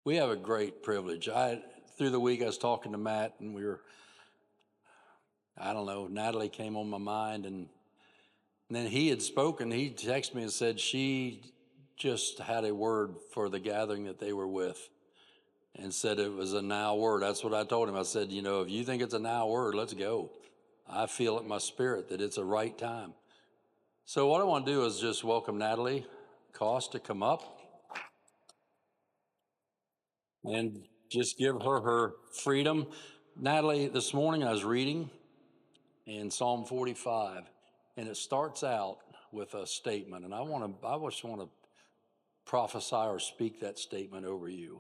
We have a great privilege. Through the week, I was talking to Matt, and I don't know, Natalie came on my mind, and then he had spoken. He texted me and said she just had a word for the gathering that they were with, and said it was a now word. That's what I told him. I said, if you think it's a now word, let's go. I feel it in my spirit that it's a right time. So what I want to do is just welcome Natalie Cost to come up and just give her freedom. Natalie, this morning I was reading in Psalm 45, and it starts out with a statement, and I just want to prophesy or speak that statement over you.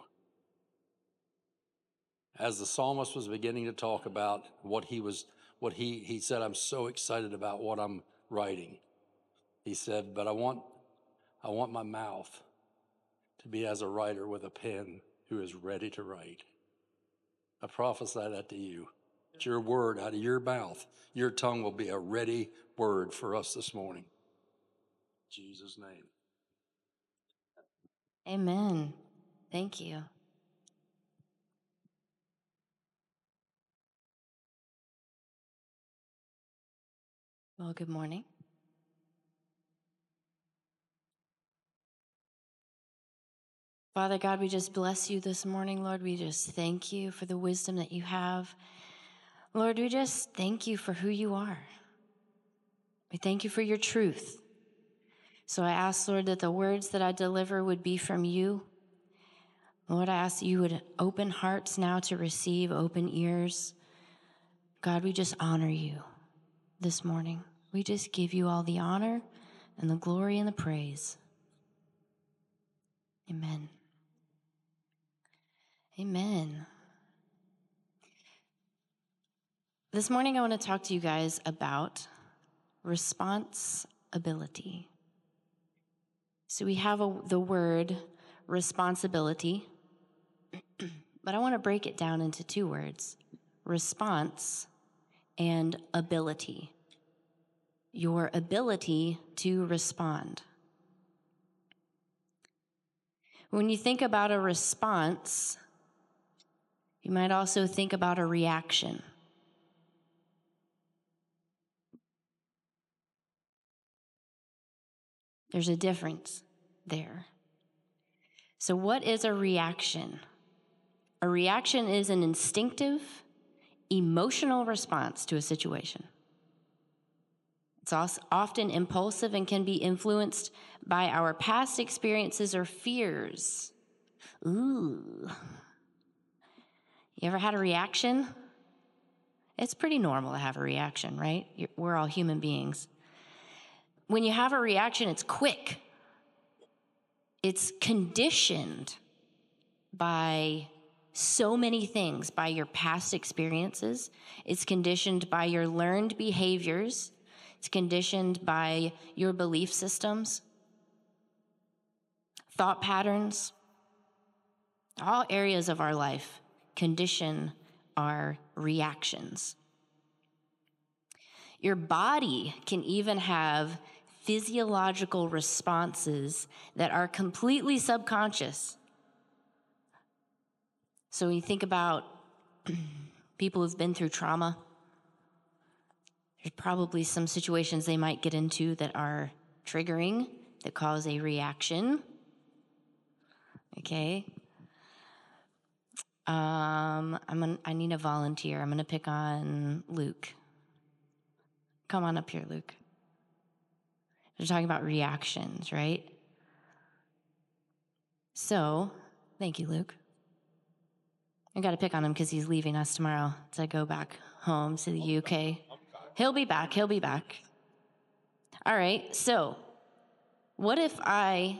As the psalmist was beginning to talk about he said, I'm so excited about what I'm writing. He said, but I want my mouth to be as a writer with a pen who is ready to write. I prophesy that to you. Your word out of your mouth, your tongue will be a ready word for us this morning. In Jesus' name. Amen. Thank you. Well, good morning. Father God, we just bless you this morning, Lord. We just thank you for the wisdom that you have. Lord, we just thank you for who you are. We thank you for your truth. So I ask, Lord, that the words that I deliver would be from you. Lord, I ask that you would open hearts now to receive, open ears. God, we just honor you this morning. We just give you all the honor and the glory and the praise. Amen. Amen. This morning, I want to talk to you guys about responsibility. So we have the word responsibility, but I want to break it down into two words, response and ability. Your ability to respond. When you think about a response, you might also think about a reaction. There's a difference there. So what is a reaction? A reaction is an instinctive, emotional response to a situation. It's also often impulsive and can be influenced by our past experiences or fears. Ooh. You ever had a reaction? It's pretty normal to have a reaction, right? We're all human beings. When you have a reaction, it's quick. It's conditioned by so many things, by your past experiences. It's conditioned by your learned behaviors. It's conditioned by your belief systems, thought patterns. All areas of our life condition our reactions. Your body can even have physiological responses that are completely subconscious. So when you think about people who've been through trauma, there's probably some situations they might get into that are triggering, that cause a reaction. Okay. I need a volunteer. I'm going to pick on Luke. Come on up here, Luke. We're talking about reactions, right? So, thank you, Luke. I got to pick on him because he's leaving us tomorrow to go back home to the UK. He'll be back. All right, so what if I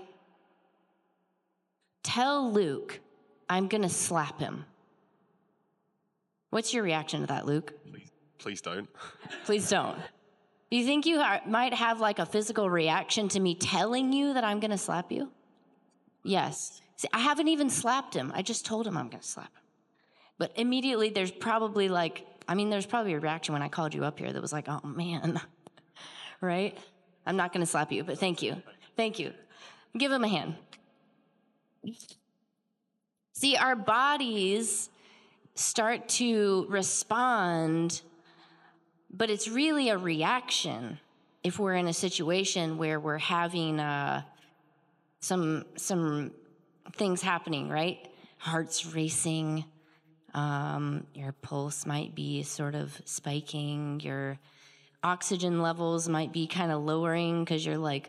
tell Luke I'm going to slap him? What's your reaction to that, Luke? Please don't. Please don't. Do you think you might have like a physical reaction to me telling you that I'm going to slap you? Yes. See, I haven't even slapped him. I just told him I'm going to slap him. But immediately there's probably a reaction when I called you up here that was like, oh man, right? I'm not going to slap you, but thank you. Thank you. Give him a hand. See, our bodies start to respond, but it's really a reaction if we're in a situation where we're having some things happening, right? Heart's racing, your pulse might be sort of spiking, your oxygen levels might be kind of lowering because you're like,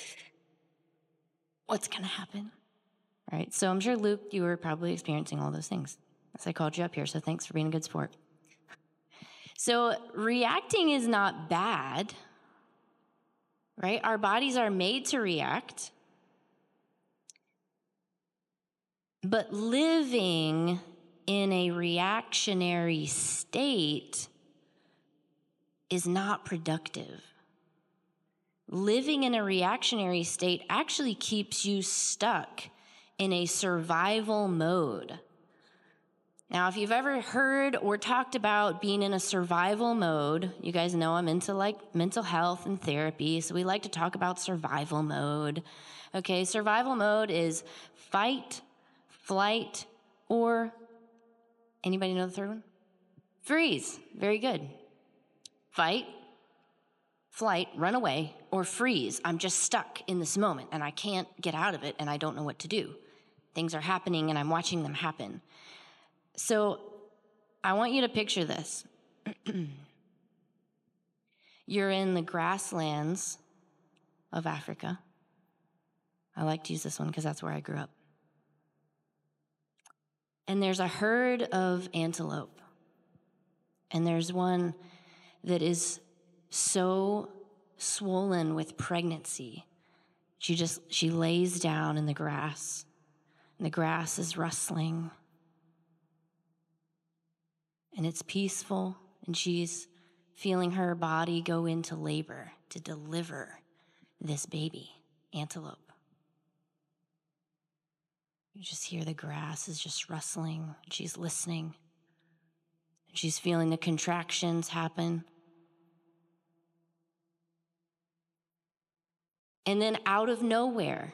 what's going to happen? Right? So I'm sure, Luke, you were probably experiencing all those things as I called you up here, so thanks for being a good sport. So reacting is not bad, right? Our bodies are made to react, but living in a reactionary state is not productive. Living in a reactionary state actually keeps you stuck in a survival mode. Now, if you've ever heard or talked about being in a survival mode, you guys know I'm into like mental health and therapy, so we like to talk about survival mode. Okay, survival mode is fight, flight, or anybody know the third one? Freeze. Very good. Fight, flight, run away, or freeze. I'm just stuck in this moment and I can't get out of it and I don't know what to do. Things are happening and I'm watching them happen. So I want you to picture this. You're in the grasslands of Africa. I like to use this one because that's where I grew up. And there's a herd of antelope. And there's one that is so swollen with pregnancy. She lays down in the grass. And the grass is rustling. And it's peaceful, and she's feeling her body go into labor to deliver this baby antelope. You just hear the grass is just rustling. She's listening. She's feeling the contractions happen. And then out of nowhere,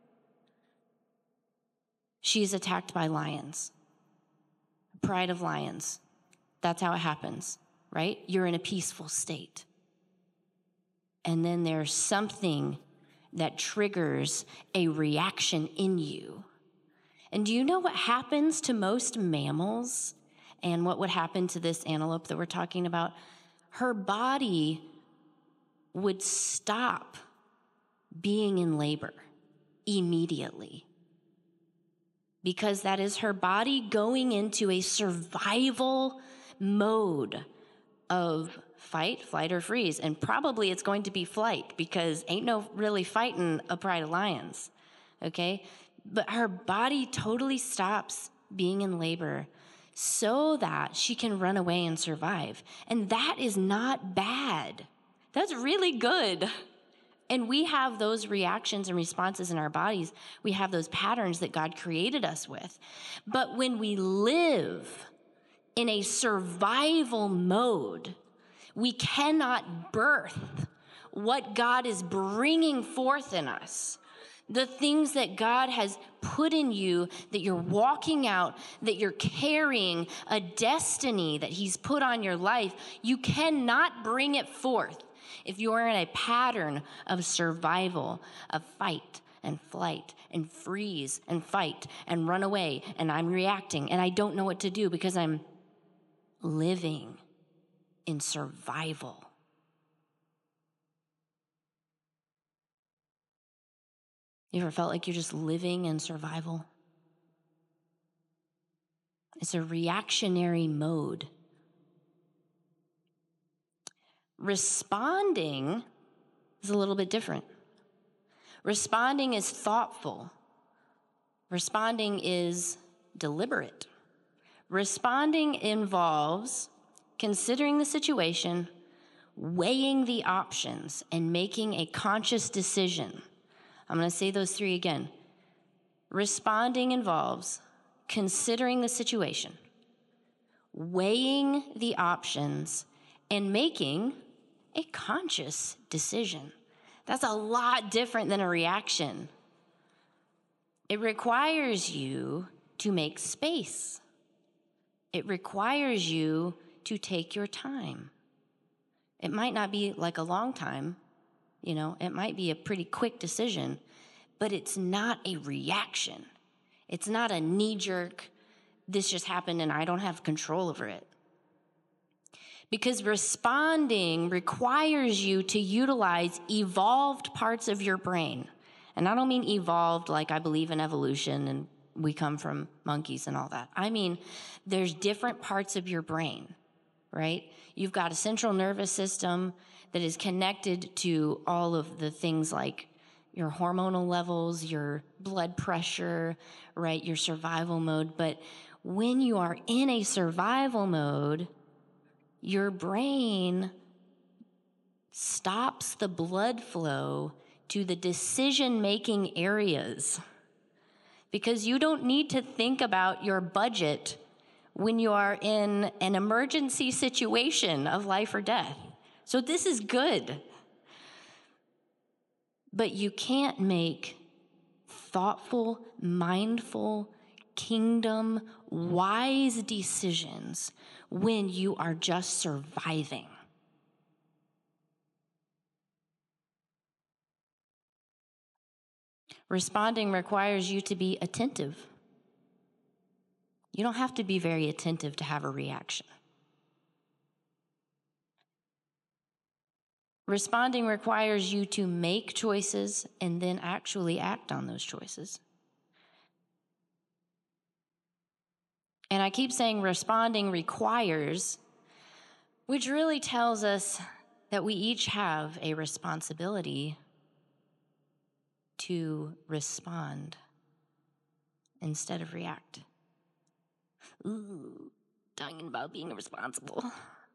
she's attacked by lions. Pride of lions. That's how it happens, right? You're in a peaceful state. And then there's something that triggers a reaction in you. And do you know what happens to most mammals and what would happen to this antelope that we're talking about? Her body would stop being in labor immediately, because that is her body going into a survival mode of fight, flight, or freeze. And probably it's going to be flight, because ain't no really fighting a pride of lions, okay? But her body totally stops being in labor so that she can run away and survive. And that is not bad. That's really good. And we have those reactions and responses in our bodies. We have those patterns that God created us with. But when we live in a survival mode, we cannot birth what God is bringing forth in us. The things that God has put in you, that you're walking out, that you're carrying, a destiny that He's put on your life, you cannot bring it forth if you are in a pattern of survival, of fight and flight and freeze and fight and run away, and I'm reacting and I don't know what to do because I'm living in survival. You ever felt like you're just living in survival? It's a reactionary mode. Responding is a little bit different. Responding is thoughtful. Responding is deliberate. Responding involves considering the situation, weighing the options, and making a conscious decision. I'm going to say those three again. Responding involves considering the situation, weighing the options, and making a conscious decision. That's a lot different than a reaction. It requires you to make space. It requires you to take your time. It might not be like a long time, it might be a pretty quick decision, but it's not a reaction. It's not a knee-jerk, this just happened and I don't have control over it. Because responding requires you to utilize evolved parts of your brain. And I don't mean evolved like I believe in evolution and we come from monkeys and all that. I mean, there's different parts of your brain, right? You've got a central nervous system that is connected to all of the things like your hormonal levels, your blood pressure, right? Your survival mode. But when you are in a survival mode, your brain stops the blood flow to the decision-making areas because you don't need to think about your budget when you are in an emergency situation of life or death. So this is good. But you can't make thoughtful, mindful, kingdom, wise decisions when you are just surviving. Responding requires you to be attentive. You don't have to be very attentive to have a reaction. Responding requires you to make choices and then actually act on those choices. And I keep saying responding requires, which really tells us that we each have a responsibility to respond instead of react. Ooh, talking about being responsible.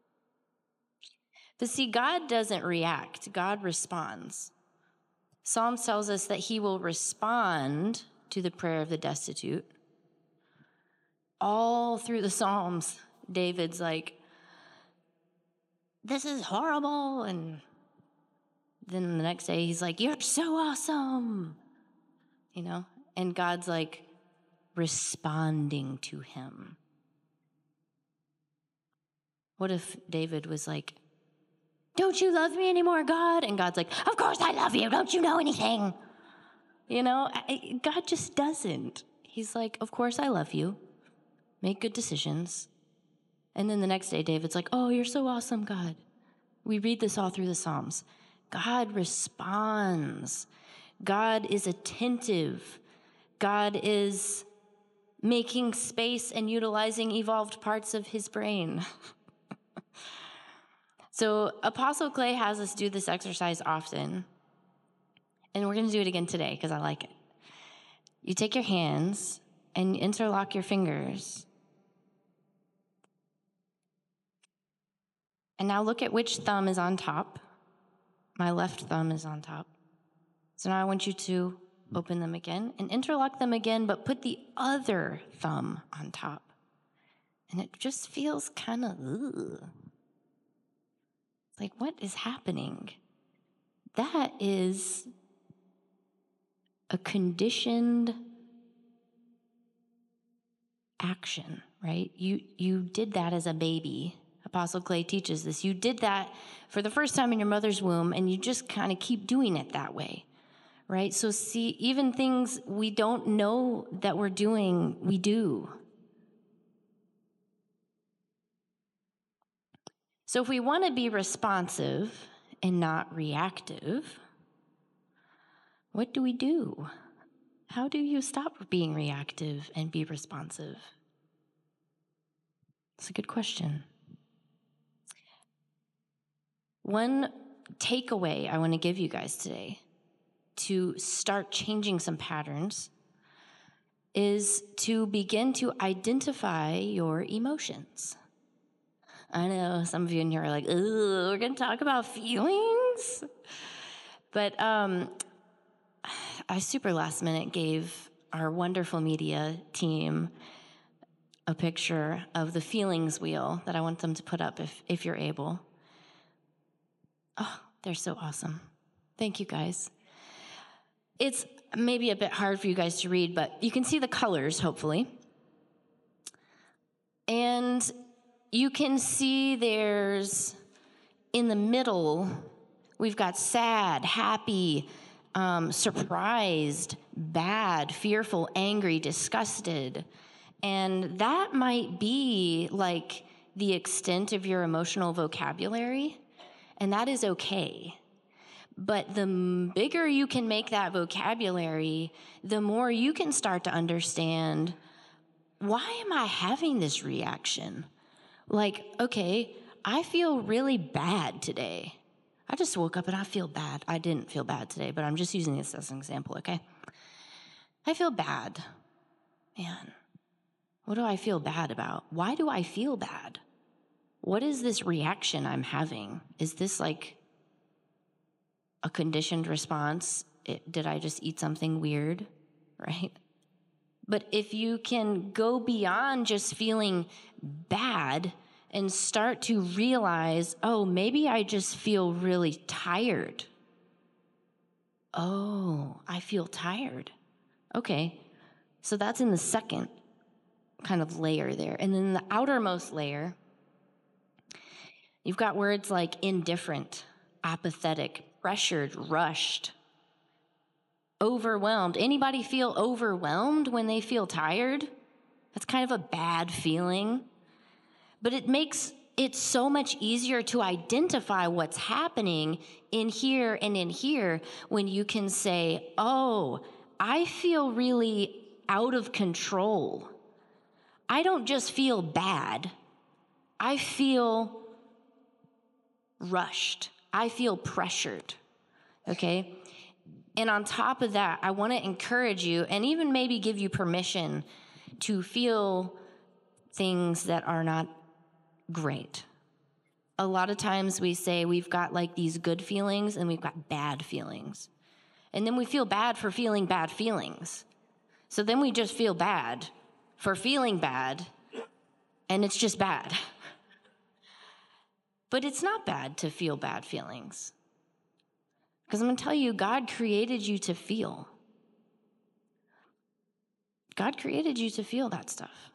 But see, God doesn't react, God responds. Psalms tells us that he will respond to the prayer of the destitute. All through the Psalms, David's like, this is horrible. And then the next day he's like, you're so awesome. And God's like responding to him. What if David was like, don't you love me anymore, God? And God's like, of course I love you. Don't you know anything? God just doesn't. He's like, of course I love you. Make good decisions. And then the next day, David's like, oh, you're so awesome, God. We read this all through the Psalms. God responds. God is attentive. God is making space and utilizing evolved parts of his brain. So Apostle Clay has us do this exercise often. And we're going to do it again today because I like it. You take your hands and interlock your fingers. And now look at which thumb is on top. My left thumb is on top. So now I want you to open them again and interlock them again, but put the other thumb on top. And it just feels kind of, like, what is happening? That is a conditioned action, right? You did that as a baby. Apostle Clay teaches this. You did that for the first time in your mother's womb, and you just kind of keep doing it that way, right? So see, even things we don't know that we're doing, we do. So if we want to be responsive and not reactive, what do we do? How do you stop being reactive and be responsive? It's a good question. One takeaway I want to give you guys today to start changing some patterns is to begin to identify your emotions. I know some of you in here are like, we're going to talk about feelings? But I super last minute gave our wonderful media team a picture of the feelings wheel that I want them to put up if you're able. Oh, they're so awesome. Thank you, guys. It's maybe a bit hard for you guys to read, but you can see the colors, hopefully. And you can see there's, in the middle, we've got sad, happy, surprised, bad, fearful, angry, disgusted. And that might be like the extent of your emotional vocabulary, and that is okay. But the bigger you can make that vocabulary, the more you can start to understand, why am I having this reaction? Like, okay, I feel really bad today. I just woke up and I feel bad. I didn't feel bad today, but I'm just using this as an example, okay? I feel bad. Man, what do I feel bad about? Why do I feel bad? What is this reaction I'm having? Is this like a conditioned response? Did I just eat something weird, right? But if you can go beyond just feeling bad and start to realize, oh, maybe I just feel really tired. Oh, I feel tired. Okay, so that's in the second kind of layer there. And then the outermost layer, you've got words like indifferent, apathetic, pressured, rushed, overwhelmed. Anybody feel overwhelmed when they feel tired? That's kind of a bad feeling. But it makes it so much easier to identify what's happening in here and in here when you can say, oh, I feel really out of control. I don't just feel bad. I feel rushed. I feel pressured, okay? And on top of that, I want to encourage you and even maybe give you permission to feel things that are not great. A lot of times we say we've got like these good feelings and we've got bad feelings. And then we feel bad for feeling bad feelings. So then we just feel bad for feeling bad, and it's just bad. But it's not bad to feel bad feelings. Because I'm going to tell you, God created you to feel. God created you to feel that stuff.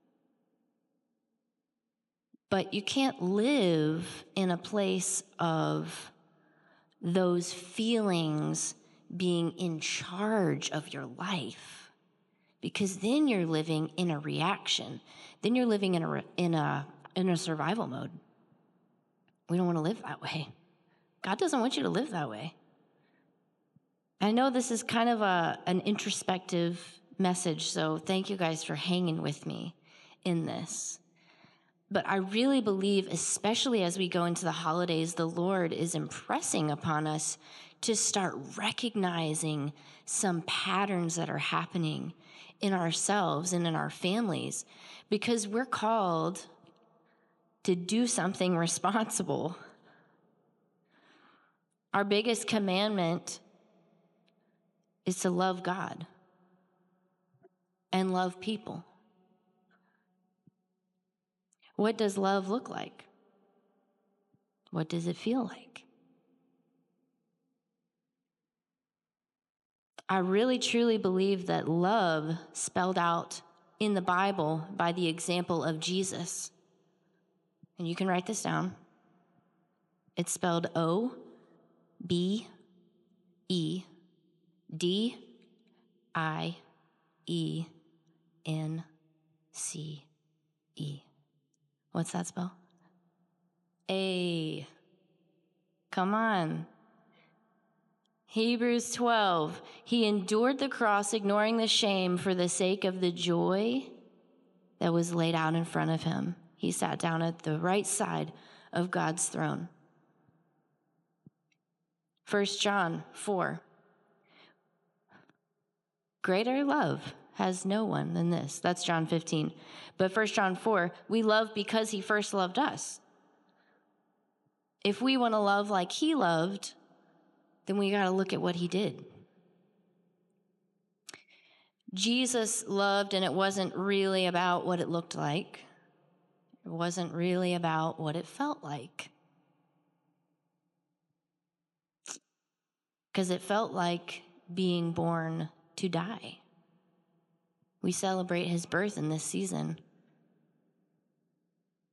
But you can't live in a place of those feelings being in charge of your life, because then you're living in a reaction. Then you're living in a survival mode. We don't want to live that way. God doesn't want you to live that way. I know this is kind of an introspective message, so thank you guys for hanging with me in this. But I really believe, especially as we go into the holidays, the Lord is impressing upon us to start recognizing some patterns that are happening in ourselves and in our families, because we're called to do something responsible. Our biggest commandment is to love God and love people. What does love look like? What does it feel like? I really truly believe that love, spelled out in the Bible by the example of Jesus, and you can write this down. It's spelled OBEDIENCE. What's that spell? A. Come on. Hebrews 12. He endured the cross, ignoring the shame, for the sake of the joy that was laid out in front of him. He sat down at the right side of God's throne. 1 John 4. Greater love has no one than this. That's John 15. But 1 John 4, we love because he first loved us. If we want to love like he loved, then we got to look at what he did. Jesus loved, and it wasn't really about what it looked like. It wasn't really about what it felt like. Because it felt like being born to die. We celebrate his birth in this season.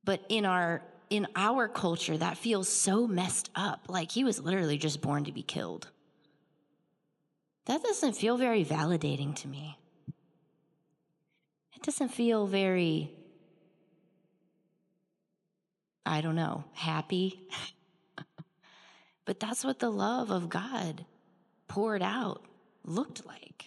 But in our culture, that feels so messed up. Like he was literally just born to be killed. That doesn't feel very validating to me. It doesn't feel very, I don't know, happy. But that's what the love of God poured out looked like.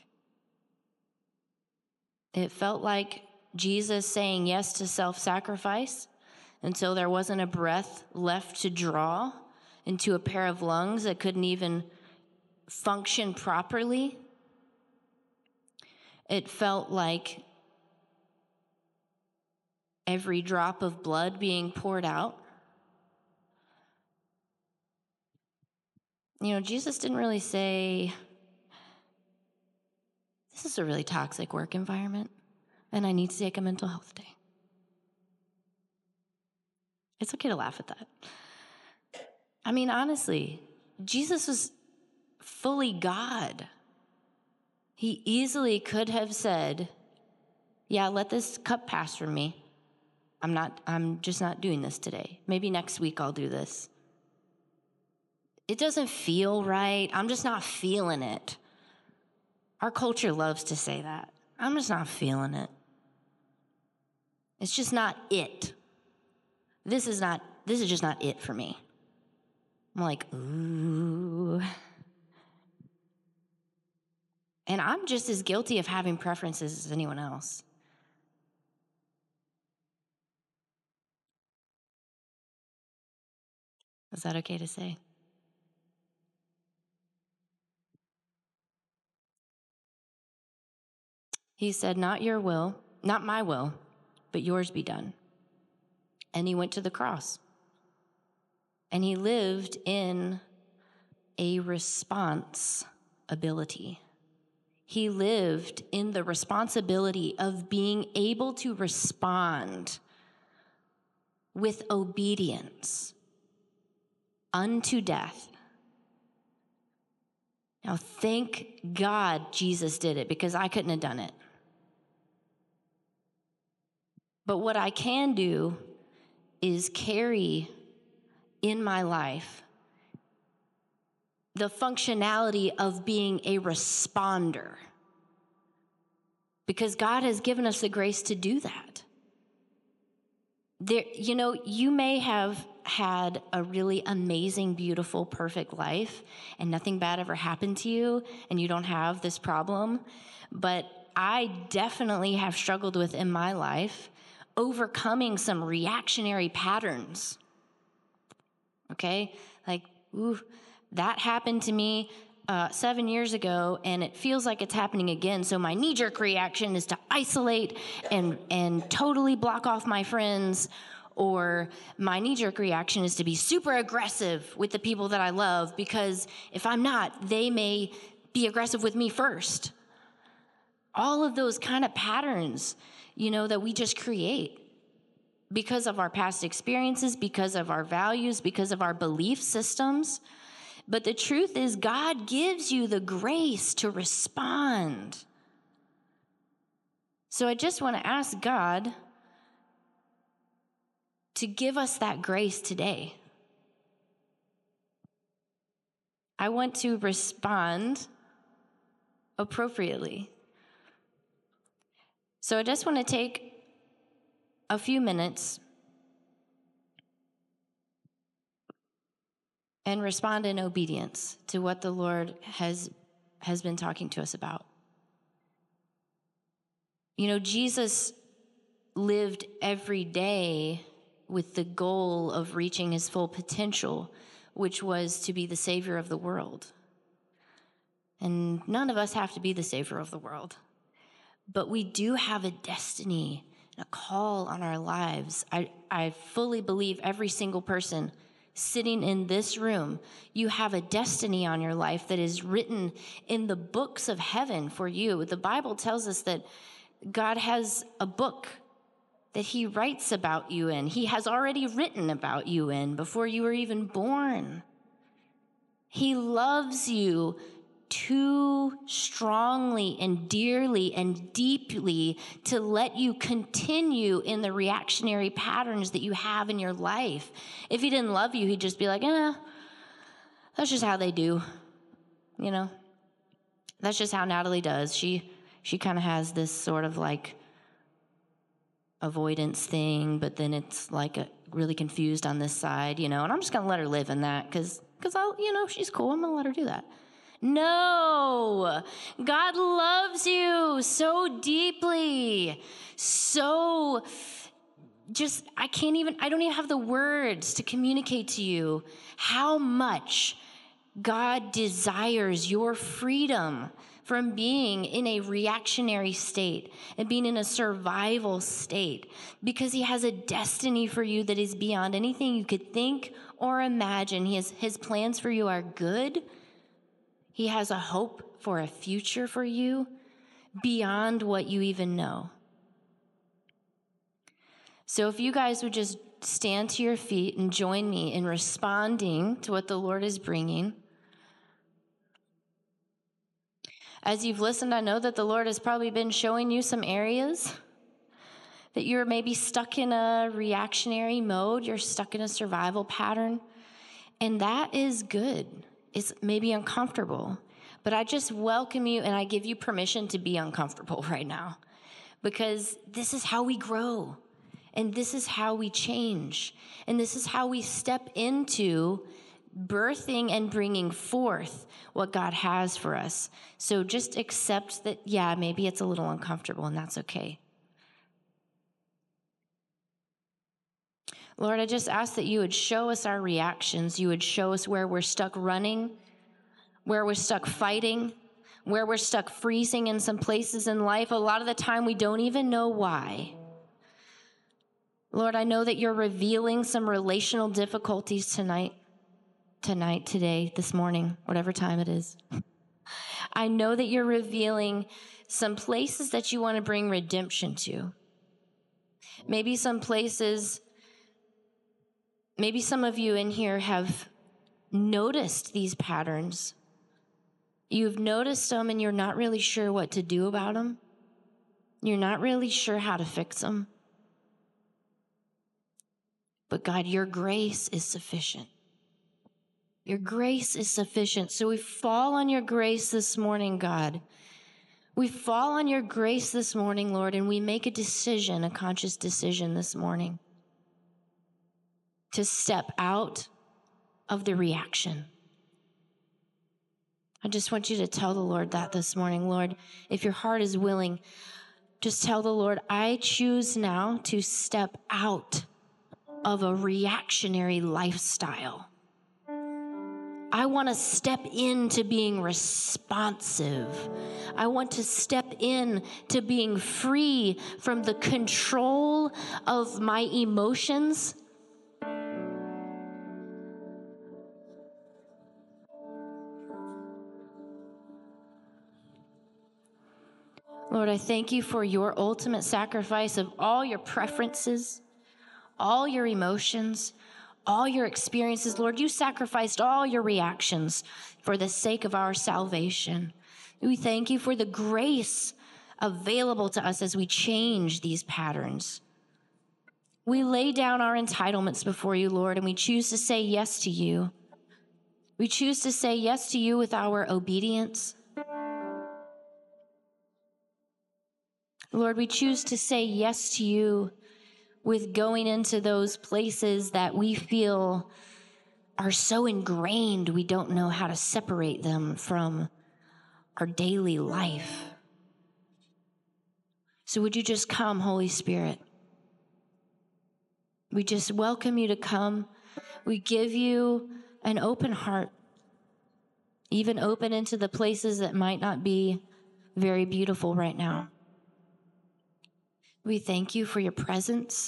It felt like Jesus saying yes to self-sacrifice until there wasn't a breath left to draw into a pair of lungs that couldn't even function properly. It felt like every drop of blood being poured out. You know, Jesus didn't really say, this is a really toxic work environment, and I need to take a mental health day. It's okay to laugh at that. I mean, honestly, Jesus was fully God. He easily could have said, yeah, let this cup pass from me. I'm just not doing this today. Maybe next week I'll do this. It doesn't feel right. I'm just not feeling it. Our culture loves to say that. I'm just not feeling it. It's just not it. This is just not it for me. I'm like, ooh. And I'm just as guilty of having preferences as anyone else. Is that okay to say? He said, not your will, not my will, but yours be done. And he went to the cross. And he lived in a response ability. He lived in the responsibility of being able to respond with obedience unto death. Now, thank God Jesus did it, because I couldn't have done it. But what I can do is carry in my life the functionality of being a responder, because God has given us the grace to do that. You may have had a really amazing, beautiful, perfect life and nothing bad ever happened to you and you don't have this problem, but I definitely have struggled with in my life overcoming some reactionary patterns. Okay? Like, ooh, that happened to me 7 years ago, and it feels like it's happening again. So my knee-jerk reaction is to isolate and totally block off my friends, or my knee-jerk reaction is to be super aggressive with the people that I love, because if I'm not, they may be aggressive with me first. All of those kind of patterns, that we just create because of our past experiences, because of our values, because of our belief systems. But the truth is, God gives you the grace to respond. So I just want to ask God to give us that grace today. I want to respond appropriately. So I just want to take a few minutes and respond in obedience to what the Lord has been talking to us about. Jesus lived every day with the goal of reaching his full potential, which was to be the Savior of the world. And none of us have to be the Savior of the world, but we do have a destiny, a call on our lives. I fully believe every single person sitting in this room, you have a destiny on your life that is written in the books of heaven for you. The Bible tells us that God has a book that he writes about you in. He has already written about you in before you were even born. He loves you too strongly and dearly and deeply to let you continue in the reactionary patterns that you have in your life. If he didn't love you, he'd just be like, that's just how they do. You know, that's just how Natalie does. She kind of has this sort of like avoidance thing, but then it's like really confused on this side, and I'm just going to let her live in that because she's cool. I'm going to let her do that. No, God loves you so deeply, so I don't even have the words to communicate to you how much God desires your freedom from being in a reactionary state and being in a survival state, because he has a destiny for you that is beyond anything you could think or imagine. His plans for you are good. He has a hope for a future for you beyond what you even know. So if you guys would just stand to your feet and join me in responding to what the Lord is bringing. As you've listened, I know that the Lord has probably been showing you some areas that you're maybe stuck in a reactionary mode. You're stuck in a survival pattern. And that is good. It's maybe uncomfortable. But I just welcome you and I give you permission to be uncomfortable right now. Because this is how we grow. And this is how we change. And this is how we step into birthing and bringing forth what God has for us. So just accept that, maybe it's a little uncomfortable, and that's okay. Lord, I just ask that you would show us our reactions. You would show us where we're stuck running, where we're stuck fighting, where we're stuck freezing in some places in life. A lot of the time we don't even know why. Lord, I know that you're revealing some relational difficulties tonight, today, this morning, whatever time it is. I know that you're revealing some places that you want to bring redemption to. Maybe some places, maybe some of you in here have noticed these patterns. You've noticed them and you're not really sure what to do about them. You're not really sure how to fix them. But God, your grace is sufficient. Your grace is sufficient. So we fall on your grace this morning, God. We fall on your grace this morning, Lord, and we make a decision, a conscious decision this morning to step out of the reaction. I just want you to tell the Lord that this morning. Lord, if your heart is willing, just tell the Lord, I choose now to step out of a reactionary lifestyle. I want to step into being responsive. I want to step in to being free from the control of my emotions. Lord, I thank you for your ultimate sacrifice of all your preferences, all your emotions, all your experiences. Lord, you sacrificed all your reactions for the sake of our salvation. We thank you for the grace available to us as we change these patterns. We lay down our entitlements before you, Lord, and we choose to say yes to you. We choose to say yes to you with our obedience. Lord, we choose to say yes to you with going into those places that we feel are so ingrained we don't know how to separate them from our daily life. So would you just come, Holy Spirit? We just welcome you to come. We give you an open heart, even open into the places that might not be very beautiful right now. We thank you for your presence.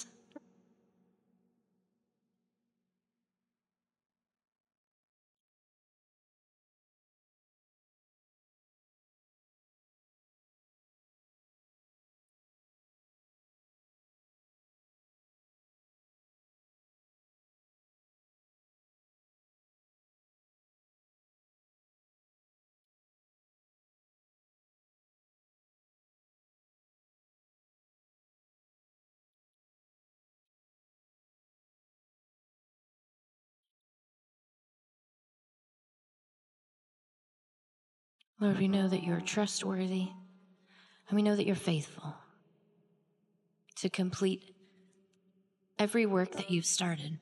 Lord, we know that you're trustworthy, and we know that you're faithful to complete every work that you've started.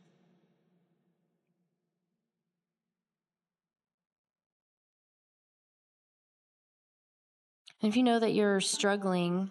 And if you know that you're struggling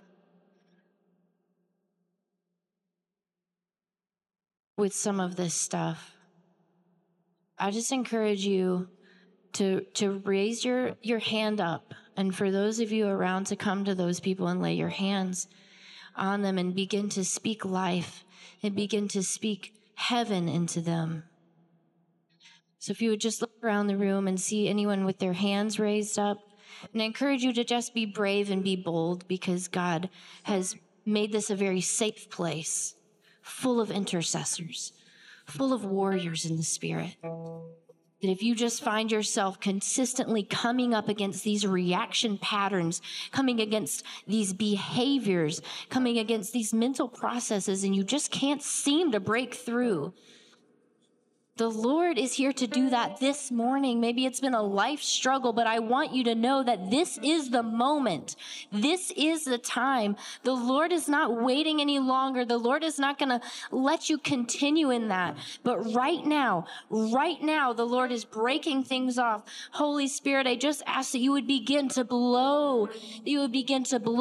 with some of this stuff, I just encourage you to raise your hand up. And for those of you around, to come to those people and lay your hands on them and begin to speak life and begin to speak heaven into them. So if you would just look around the room and see anyone with their hands raised up, and I encourage you to just be brave and be bold, because God has made this a very safe place, full of intercessors, full of warriors in the Spirit. That if you just find yourself consistently coming up against these reaction patterns, coming against these behaviors, coming against these mental processes, and you just can't seem to break through, the Lord is here to do that this morning. Maybe it's been a life struggle, but I want you to know that this is the moment. This is the time. The Lord is not waiting any longer. The Lord is not going to let you continue in that. But right now, the Lord is breaking things off. Holy Spirit, I just ask that you would begin to blow,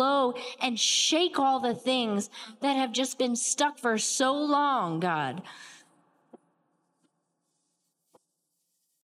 and shake all the things that have just been stuck for so long, God.